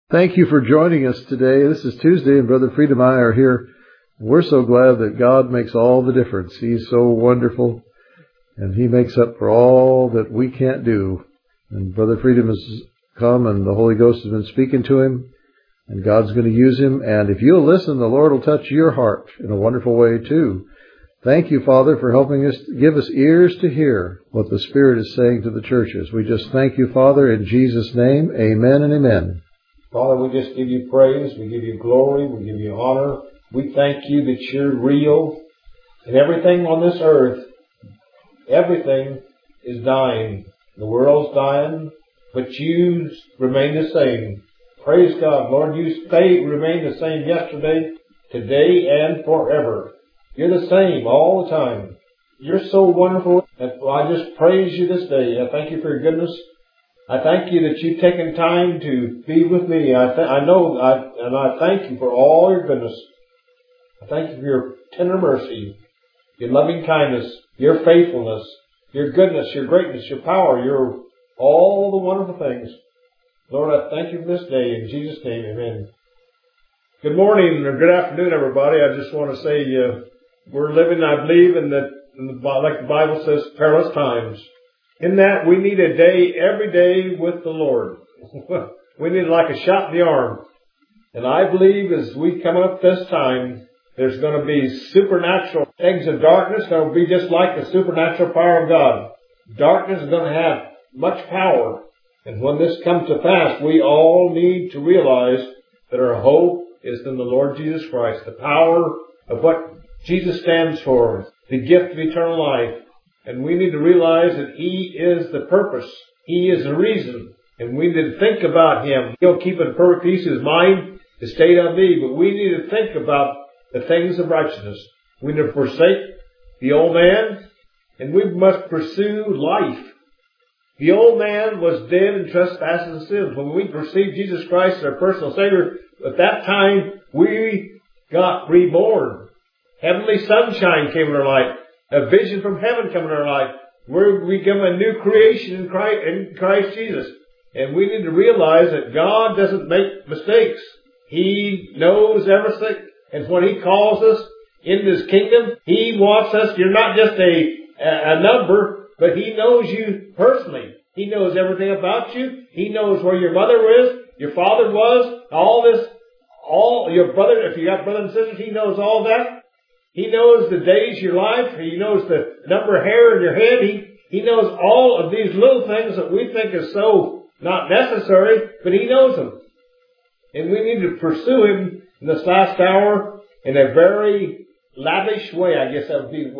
Thank you for joining us today. This is Tuesday, and Brother Fried and I are here. We're so glad that God makes all the difference. He's so wonderful, and He makes up for all that we can't do. And Brother Fried has come, and the Holy Ghost has been speaking to him, and God's going to use him. And if you'll listen, the Lord will touch your heart in a wonderful way, too. Thank you, Father, for helping us, give us ears to hear what the Spirit is saying to the churches. We just thank you, Father, in Jesus' name. Amen and amen. Father, we just give you praise, we give you glory, we give you honor. We thank you that you're real. And everything on this earth, everything is dying. The world's dying, but you remain the same. Praise God. Lord, you remain the same yesterday, today, and forever. You're the same all the time. You're so wonderful. And I just praise you this day. I thank you for your goodness. I thank you that you've taken time to be with me. I thank you for all your goodness. I thank you for your tender mercy, your loving kindness, your faithfulness, your goodness, your greatness, your power, your all the wonderful things. Lord, I thank you for this day. In Jesus' name, amen. Good morning or good afternoon, everybody. I just want to say we're living, I believe, like the Bible says, perilous times. In that we need a day every day with the Lord. We need like a shot in the arm. And I believe as we come up this time, there's going to be supernatural things of darkness. Going to be just like the supernatural power of God. Darkness is going to have much power. And when this comes to pass, we all need to realize that our hope is in the Lord Jesus Christ. The power of what Jesus stands for. The gift of eternal life. And we need to realize that He is the purpose. He is the reason. And we need to think about Him. He'll keep in perfect peace His mind to stay on Thee. But we need to think about the things of righteousness. We need to forsake the old man. And we must pursue life. The old man was dead in trespasses and sins. When we received Jesus Christ as our personal Savior, at that time we got reborn. Heavenly sunshine came in our life. A vision from heaven come in our life. We become a new creation in Christ Jesus. And we need to realize that God doesn't make mistakes. He knows everything. And when He calls us into His kingdom, He wants us, you're not just a number, but He knows you personally. He knows everything about you. He knows where your mother is, your father was, all your brother, if you got brothers and sisters, He knows all that. He knows the days of your life. He knows the number of hair in your head. He knows all of these little things that we think is so not necessary, but He knows them. And we need to pursue Him in this last hour in a very lavish way. I guess that would be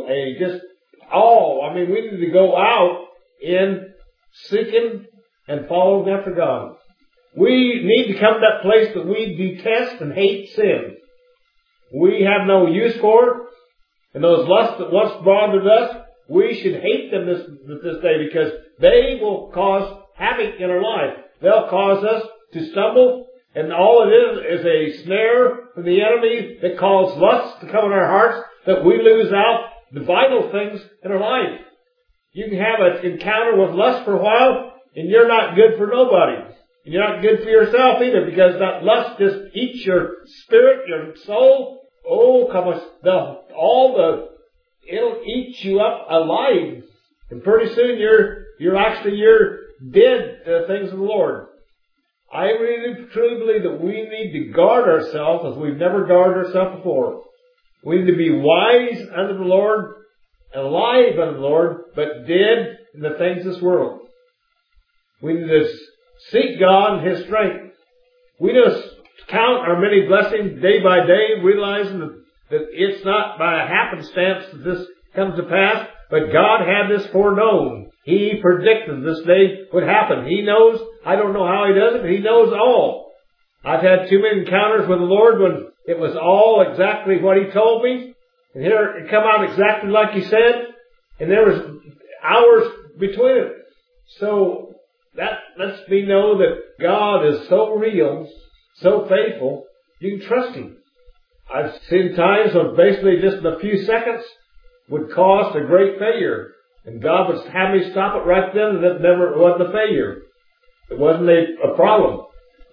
we need to go out in seeking and following after God. We need to come to that place that we detest and hate sin. We have no use for it. And those lusts that once bothered us, we should hate them this day because they will cause havoc in our life. They'll cause us to stumble. And all it is a snare from the enemy that causes lust to come in our hearts that we lose out the vital things in our life. You can have an encounter with lust for a while and you're not good for nobody. And you're not good for yourself either because that lust just eats your spirit, your soul. Oh, come on, it'll eat you up alive. And pretty soon you're dead to the things of the Lord. I really truly believe that we need to guard ourselves as we've never guarded ourselves before. We need to be wise unto the Lord, alive unto the Lord, but dead in the things of this world. We need to seek God and His strength. We just count our many blessings day by day, realizing that it's not by a happenstance that this comes to pass, but God had this foreknown. He predicted this day would happen. He knows. I don't know how He does it, but He knows all. I've had too many encounters with the Lord when it was all exactly what He told me, and here it come out exactly like He said, and there was hours between it. So that lets me know that God is so real, so faithful, you can trust Him. I've seen times when basically just in a few seconds would cost a great failure. And God would have me stop it right then and it wasn't a failure. It wasn't a problem.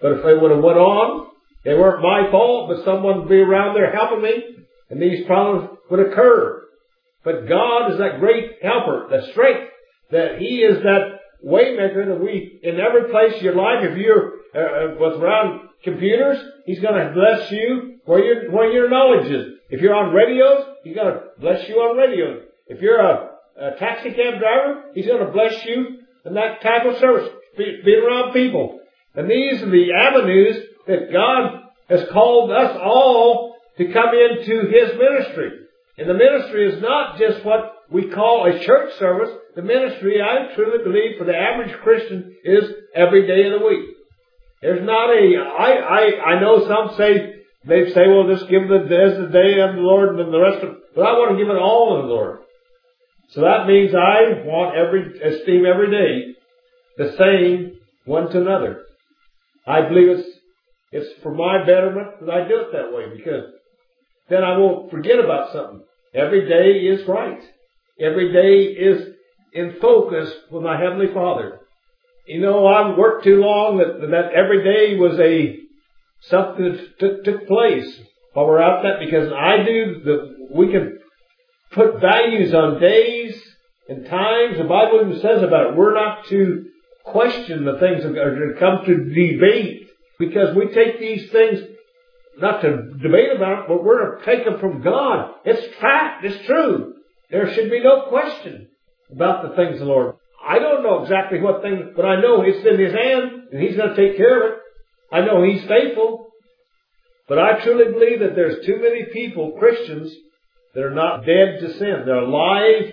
But if they would have went on, they weren't my fault, but someone would be around there helping me, and these problems would occur. But God is that great helper, the strength, that He is that waymaker that we, in every place of your life, if you're with around computers, He's going to bless you where your knowledge is. If you're on radios, He's going to bless you on radios. If you're a taxi cab driver, He's going to bless you in that type of service, being around people. And these are the avenues that God has called us all to come into His ministry. And the ministry is not just what we call a church service. The ministry, I truly believe, for the average Christian is every day of the week. There's not I know some say, they say, well, just give the day of the Lord and then the rest of, but I want to give it all to the Lord. So that means I want esteem every day the same one to another. I believe it's for my betterment that I do it that way, because then I won't forget about something. Every day is right. Every day is in focus with my Heavenly Father. You know, I've worked too long that every day was something that took place while we're out there, because we can put values on days and times. The Bible even says about it. We're not to question the things that are to come to debate, because we take these things not to debate about it, but we're to take them from God. It's fact. It's true. There should be no question about the things of the Lord. I don't know exactly what thing, but I know it's in His hand, and He's going to take care of it. I know He's faithful. But I truly believe that there's too many people, Christians, that are not dead to sin. They're alive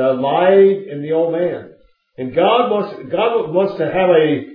in the old man. And God wants to have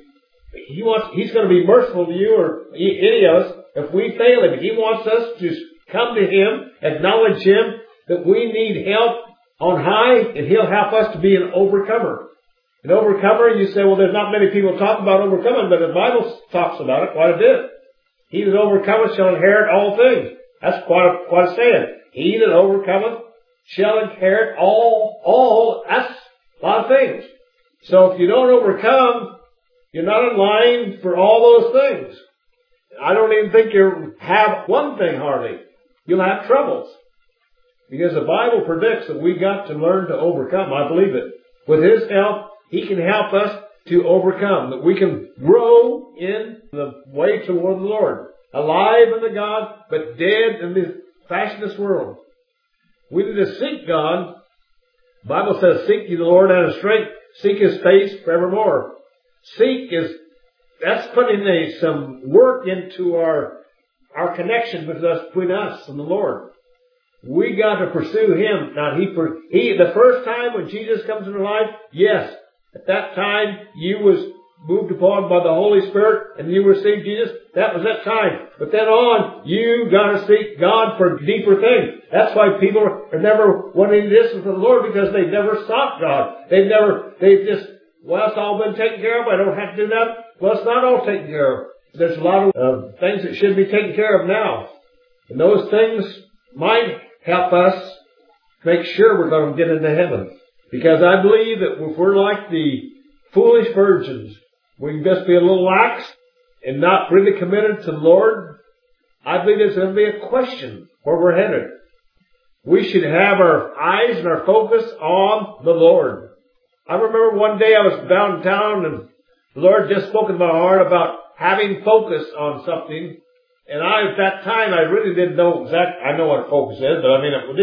He's going to be merciful to you or any of us if we fail Him. He wants us to come to Him, acknowledge Him, that we need help on high, and He'll help us to be an overcomer. An overcomer, you say, well, there's not many people talk about overcoming, but the Bible talks about it quite a bit. He that overcometh shall inherit all things. That's quite a saying. He that overcometh shall inherit all, that's a lot of things. So if you don't overcome, you're not in line for all those things. I don't even think you have one thing hardly. You'll have troubles. Because the Bible predicts that we got to learn to overcome. I believe it. With His help, He can help us to overcome. That we can grow in the way toward the Lord. Alive in the God, but dead in the fashionless world. We need to seek God. The Bible says, seek ye the Lord out of strength. Seek His face forevermore. Seek that's putting some work into our connection between us and the Lord. We got to pursue Him. Now, the first time when Jesus comes into life, yes, at that time you was moved upon by the Holy Spirit and you received Jesus. That was that time. But then on, you got to seek God for deeper things. That's why people are never wanting this with the Lord, because they've never sought God. Well, it's all been taken care of. I don't have to do that. Well, it's not all taken care of. There's a lot of things that should be taken care of now. And those things might help us make sure we're going to get into heaven. Because I believe that if we're like the foolish virgins, we can just be a little lax and not really committed to the Lord. I believe there's going to be a question where we're headed. We should have our eyes and our focus on the Lord. I remember one day I was downtown and the Lord just spoke in my heart about having focus on something. And at that time, I really didn't know exactly. I know what focus is, but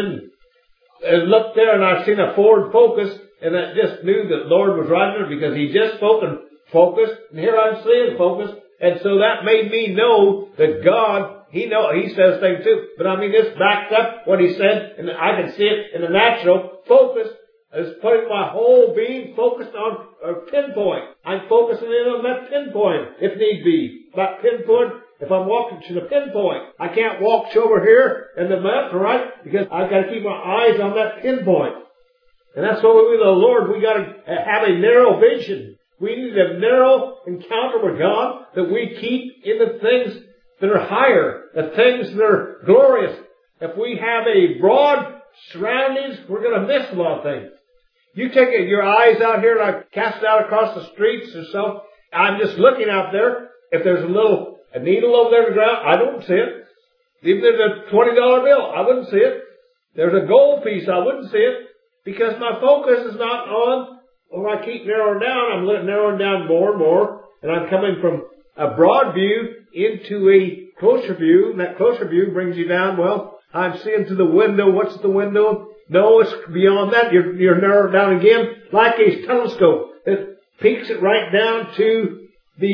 I looked there and I seen a Ford Focus, and I just knew that the Lord was riding it, because He just spoke and focus, and here I'm seeing focus. And so that made me know that God, He says things too. But this backs up what He said, and I can see it in the natural. Focus is putting my whole being focused on a pinpoint. I'm focusing in on that pinpoint, if need be. That pinpoint, if I'm walking to the pinpoint, I can't walk over here in the left or right, because I've got to keep my eyes on that pinpoint. And that's what we do with the Lord. We got to have a narrow vision. We need a narrow encounter with God, that we keep in the things that are higher, the things that are glorious. If we have a broad surroundings, we're going to miss a lot of things. You take your eyes out here and I cast it out across the streets or so. I'm just looking out there, If there's a needle over there in the ground, I don't see it. Even if there's a $20 bill, I wouldn't see it. There's a gold piece, I wouldn't see it. Because my focus is not on, I keep narrowing down, I'm narrowing down more and more, and I'm coming from a broad view into a closer view, and that closer view brings you down, I'm seeing through the window. What's the window? No, it's beyond that. You're narrowed down again like a telescope. It peaks it right down to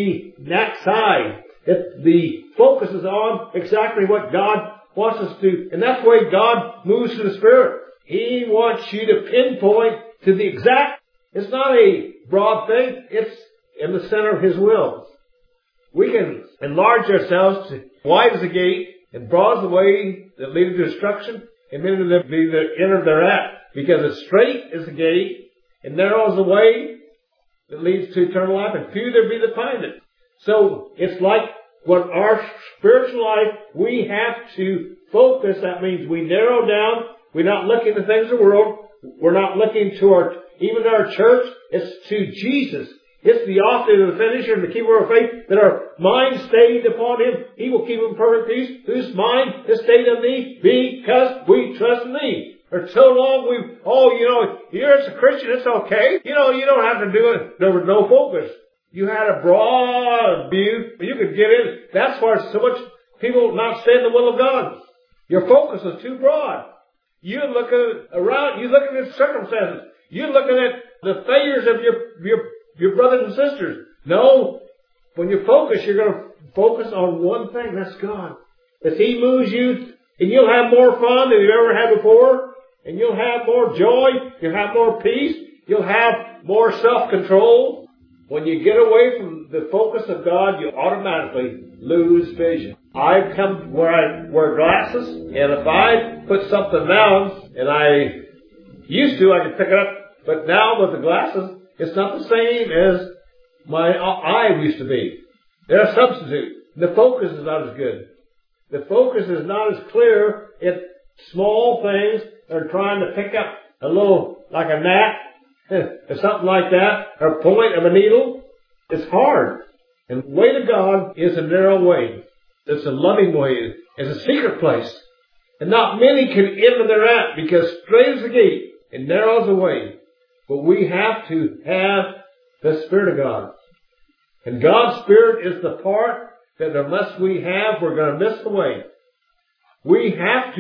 that side. The focus is on exactly what God wants us to do. And that's the way God moves through the Spirit. He wants you to pinpoint to the exact. It's not a broad thing. It's in the center of His will. We can enlarge ourselves to wide as the gate and broad as the way that leads to destruction, and many of them be the enter thereat. Because it's straight is the gate, and narrow is the way that leads to eternal life, and few there be that find it. So it's like what our spiritual life, we have to focus. That means we narrow down. We're not looking to things of the world. We're not looking to even our church. It's to Jesus. It's the author and the finisher and the keeper of faith, that our mind stayed upon Him. He will keep in perfect peace, whose mind is stayed on Thee, because we trust in Thee. For so long you're as a Christian, it's okay. You don't have to do it. There was no focus. You had a broad view, but you could get in. That's why so much people not stay in the will of God. Your focus is too broad. You're looking around, you're looking at circumstances. You're looking at the failures of your brothers and sisters. No. When you focus, you're going to focus on one thing. That's God. As He moves you, and you'll have more fun than you've ever had before, and you'll have more joy, you'll have more peace, you'll have more self-control. When you get away from the focus of God, you automatically lose vision. I've come where I wear glasses, and if I put something down, and I could pick it up, but now with the glasses, it's not the same as my eye used to be. They're a substitute. The focus is not as good. The focus is not as clear. It's small things that are trying to pick up a little, like a gnat, or something like that, or a point of a needle. It's hard. And the way to God is a narrow way. It's a loving way. It's a secret place. And not many can enter thereat, because straight is the gate and narrow is the way. But we have to have the Spirit of God. And God's Spirit is the part that unless we have, we're going to miss the way. We have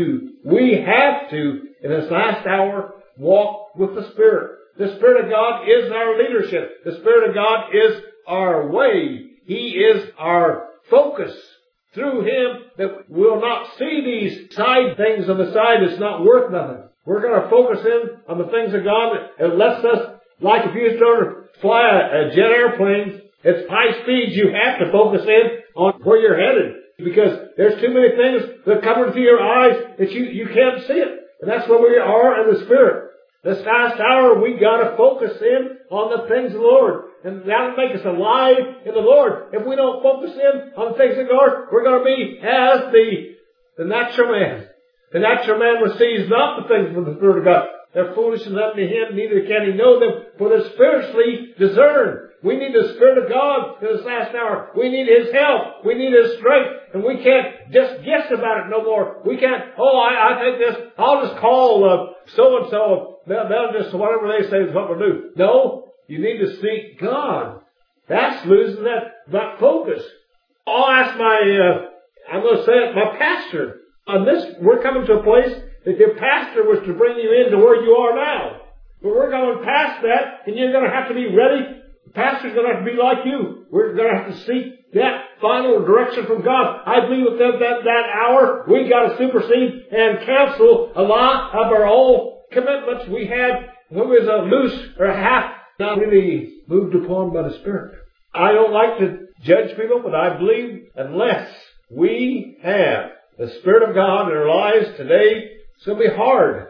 to, in this last hour, walk with the Spirit. The Spirit of God is our leadership. The Spirit of God is our way. He is our focus. Through Him, that we'll not see these side things on the side that's not worth nothing. We're going to focus in on the things of God that lets us, like if you start to fly a jet airplane, it's high speed, you have to focus in on where you're headed. Because there's too many things that come into your eyes that you can't see it. And that's where we are in the Spirit. This last hour, we got to focus in on the things of the Lord. And that'll make us alive in the Lord. If we don't focus in on the things of God, we're going to be as the natural man. The natural man receives not the things from the Spirit of God. They're foolishness unto him, neither can he know them, for they're spiritually discerned. We need the Spirit of God in this last hour. We need His help. We need His strength. And we can't just guess about it no more. We can't, I think this, I'll just call so-and-so. They'll just, whatever they say is what we'll do. No, you need to seek God. That's losing that focus. I'll ask I'm going to say it, my pastor. On this, we're coming to a place that your pastor was to bring you into where you are now. But we're going past that, and you're going to have to be ready. The pastor's going to have to be like you. We're going to have to seek that final direction from God. I believe within that hour, we got to supersede and cancel a lot of our old commitments we had when we was a loose or half not really moved upon by the Spirit. I don't like to judge people, but I believe unless we have the Spirit of God in our lives today, it's going to be hard.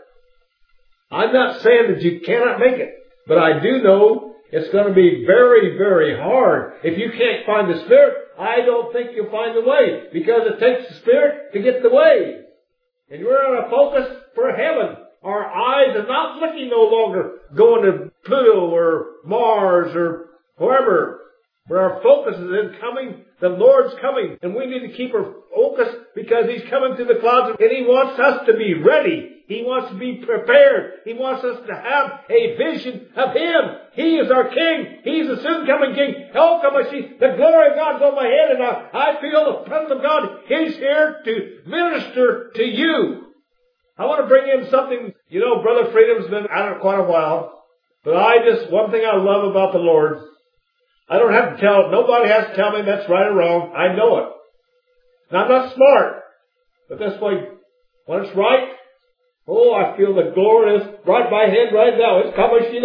I'm not saying that you cannot make it, but I do know it's going to be very, very hard. If you can't find the Spirit, I don't think you'll find the way, because it takes the Spirit to get the way. And we're on a focus for heaven. Our eyes are not looking no longer going to Pluto or Mars or wherever. Where our focus is in coming, the Lord's coming. And we need to keep our focus because He's coming through the clouds and He wants us to be ready. He wants to be prepared. He wants us to have a vision of Him. He is our King. He's the soon coming King. Oh, come I see the glory of God's on my head and I feel the presence of God. He's here to minister to you. I want to bring in something, you know, Brother Freedom's been out of quite a while. But one thing I love about the Lord, I don't have to nobody has to tell me that's right or wrong. I know it. Now, I'm not smart, but this way, when it's right, oh, I feel the glory is right by head right now. It's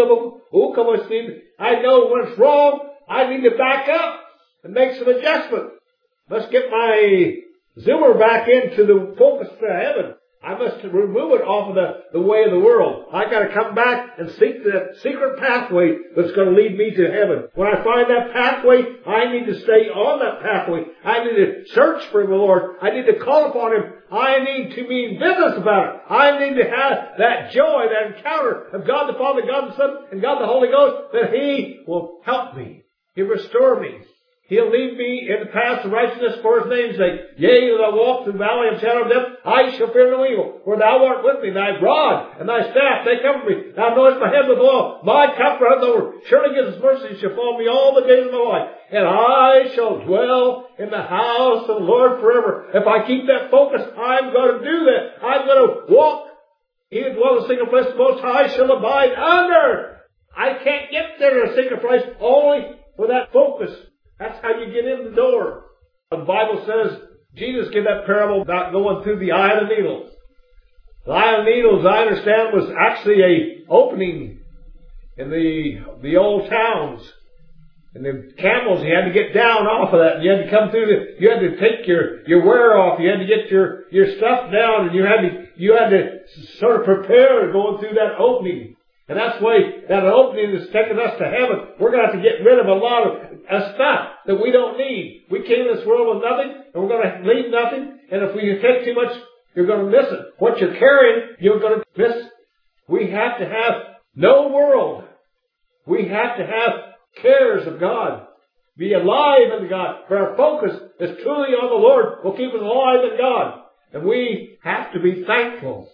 coming. I know when it's wrong, I need to back up and make some adjustment. Let's get my zoomer back into the focus to heaven. I must remove it off of the way of the world. I got to come back and seek that secret pathway that's going to lead me to heaven. When I find that pathway, I need to stay on that pathway. I need to search for the Lord. I need to call upon Him. I need to mean business about it. I need to have that joy, that encounter of God the Father, God the Son, and God the Holy Ghost, that He will help me. He'll restore me. He'll lead me in the paths of righteousness for His name's sake. Yea, though I walk through the valley of shadow of death, I shall fear no evil. For Thou art with me, Thy rod and Thy staff, they comfort me. Thou anointest my head with oil. My cup runneth over. Surely goodness and mercy shall follow me all the days of my life. And I shall dwell in the house of the Lord forever. If I keep that focus, I'm going to do that. I'm going to walk. He that dwells in the secret place of the Most High shall abide under. I can't get there to a secret place only with that focus. That's how you get in the door. The Bible says, Jesus gave that parable about going through the eye of the needle. The eye of the needle, as I understand, was actually a opening in the old towns. And the camels, you had to get down off of that. You had to come through you had to take your wear off. You had to get your stuff down, and you had to sort of prepare going through that opening. And that's why that opening is taking us to heaven. We're going to have to get rid of a lot of stuff that we don't need. We came to this world with nothing, and we're going to leave nothing. And if we take too much, you're going to miss it. What you're carrying, you're going to miss. We have to have no world. We have to have cares of God. Be alive in God. For our focus is truly on the Lord. Will keep us alive in God. And we have to be thankful.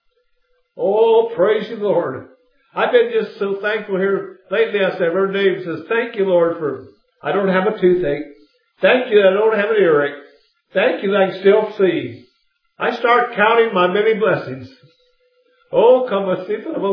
Oh, praise you, Lord. I've been just so thankful here lately. I said, Brother Dave says, thank you, Lord, for I don't have a toothache. Thank you that I don't have an earache. Thank you that I can still see. I start counting my many blessings. Oh, come on,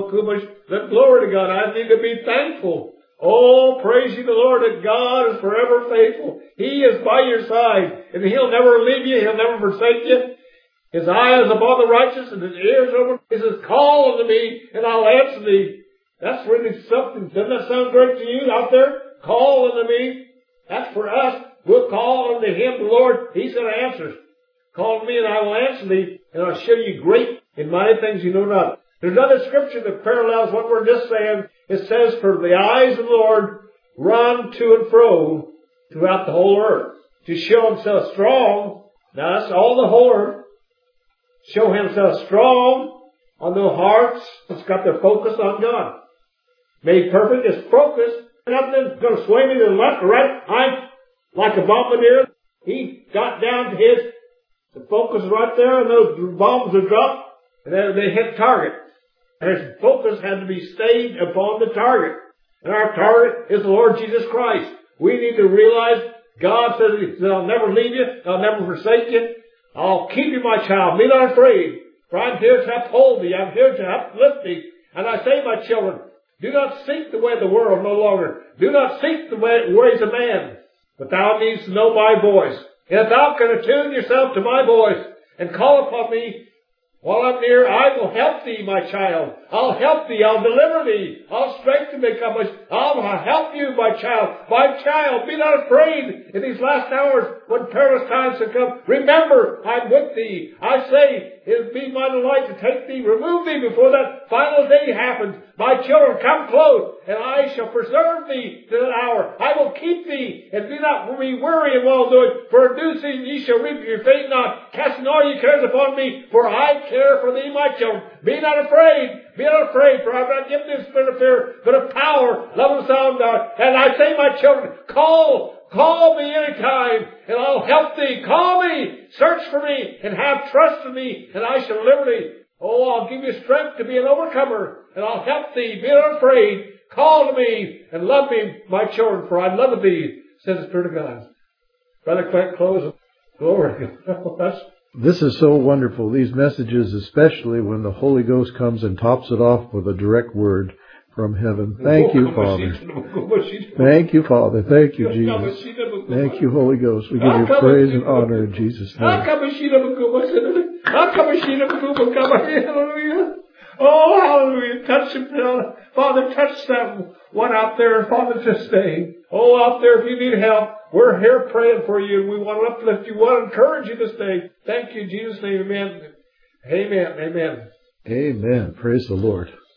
glory to God. I need to be thankful. Oh, praise you, the Lord, that God is forever faithful. He is by your side, and He'll never leave you. He'll never forsake you. His eye is upon the righteous, and His ears over. He says, call unto me, and I'll answer thee. That's really something. Doesn't that sound great to you out there? Call unto me. That's for us. We'll call unto Him, the Lord. He's going to answer us. Call to me, and I will answer thee, and I'll show you great and mighty things you know not. There's another scripture that parallels what we're just saying. It says, for the eyes of the Lord run to and fro throughout the whole earth, to show Himself strong. Now, that's all the whole earth. Show Himself strong on their hearts. It's got their focus on God. Made perfect is focus. Nothing's going to sway me to the left or right. I'm like a bombardier. He got down to the focus right there, and those bombs are dropped, and then they hit target. And His focus had to be stayed upon the target. And our target is the Lord Jesus Christ. We need to realize God says that I'll never leave you. I'll never forsake you. I'll keep you, my child. Be not afraid. For I'm here to uphold thee. I'm here to uplift thee. And I say, my children, do not seek the way of the world no longer. Do not seek the ways of man. But thou needst to know my voice. And if thou can attune yourself to my voice and call upon me while I'm near, I will help thee, my child. I'll help thee. I'll deliver thee. I'll strengthen thee. I'll help you, my child. My child, be not afraid in these last hours when perilous times have come. Remember, I'm with thee. I say, It be my delight to take thee, remove thee before that final day happens. My children, come close, and I shall preserve thee to that hour. I will keep thee, and be not weary in well doing. For in due season ye shall reap if you faint not. Casting all your cares upon me, for I care for thee, my children. Be not afraid. Be not afraid, for I have not given thee a spirit of fear, but of power, love, and sound mind. And I say, my children, call me anytime, and I'll help thee. Call me, search for me, and have trust in me, and I shall deliver thee. Oh, I'll give you strength to be an overcomer, and I'll help thee. Be not afraid. Call to me, and love me, my children, for I love thee, says the Spirit of God. Brother Clint, close. Glory. This is so wonderful, these messages, especially when the Holy Ghost comes and tops it off with a direct word from heaven. Thank you, Father. Thank you, Father. Thank you, Jesus. Thank you, Holy Ghost. We give you praise and honor in Jesus' name. Oh, hallelujah. Touch him, Father, touch that one out there. Father, to stay. Oh, out there, if you need help, we're here praying for you. We want to uplift you. We want to encourage you to stay. Thank you, in Jesus' name. Amen. Amen. Amen. Amen. Praise the Lord.